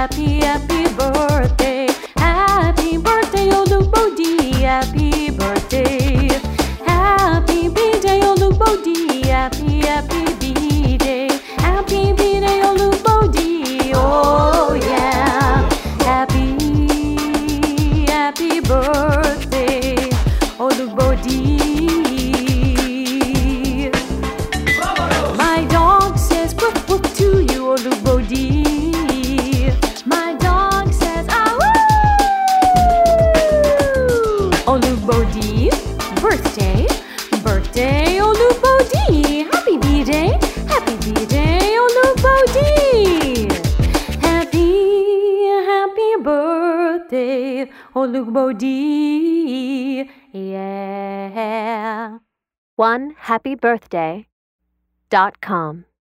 happy, happy birthday. Happy birthday, Olubode. Happy birthday. Happy B-Day, Olubode. Happy, happy B-Day. Happy B-Day, Olubode. Oh yeah. Happy, happy birthday, Olubode. My dog says woof woof to you, Olubode. My dog says ah woo. Olubode, birthday, birthday, Olubode. Happy B-Day, happy B-Day, Olubode. Happy, happy birthday, Olubode. Yeah. OneHappyBirthday.com